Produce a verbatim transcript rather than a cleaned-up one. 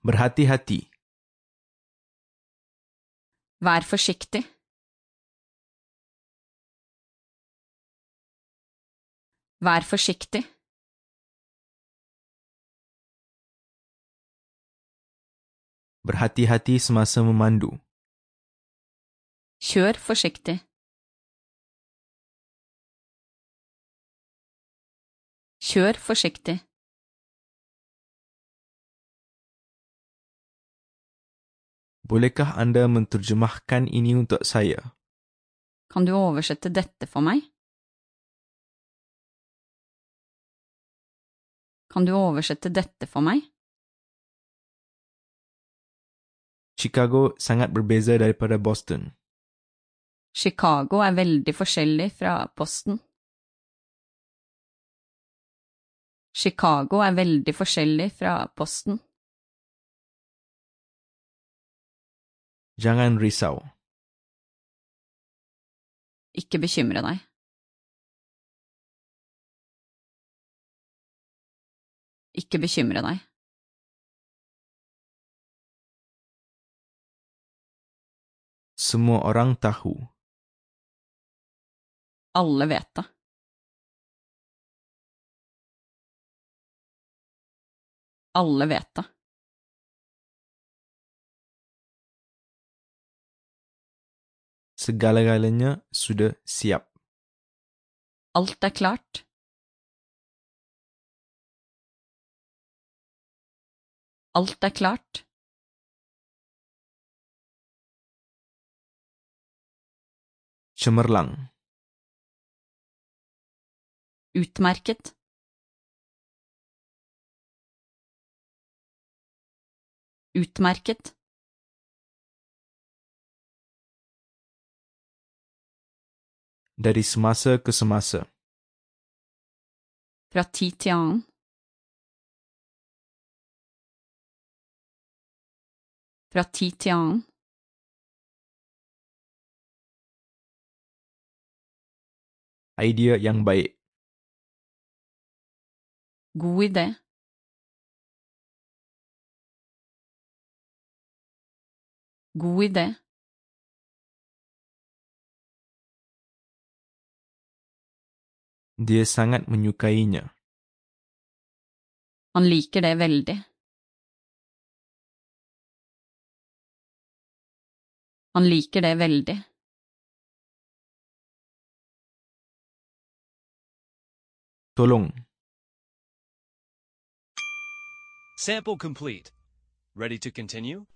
Berhati-hati. Vær forsiktig. Vær forsiktig. Berhati-hati semasa memandu. Kjør forsiktig. Kjør forsiktig. Bolehkah anda menterjemahkan ini untuk saya? Kan du oversette dette for meg? Kan du oversette dette for meg? Chicago sangat berbeza daripada Boston. Chicago er veldig forskjellig fra Boston. Chicago er veldig forskjellig fra Boston. Jangan risau. Ikke bekymre deg. Ikke bekymre deg. Semua orang tahu. Alle vet det. Alle vet det. Segala-galanya sudah siap. Alt er klart. Alt er klart. Cemerlang. Utmerket. Utmerket. Dari semasa ke semasa. Fra tid til annen. Fra tid til annen. Idea yang baik. God idé. God idé. Dia sangat menyukainya. Han liker det veldig. Han liker det veldig. Tolong. Sample complete. Ready to continue?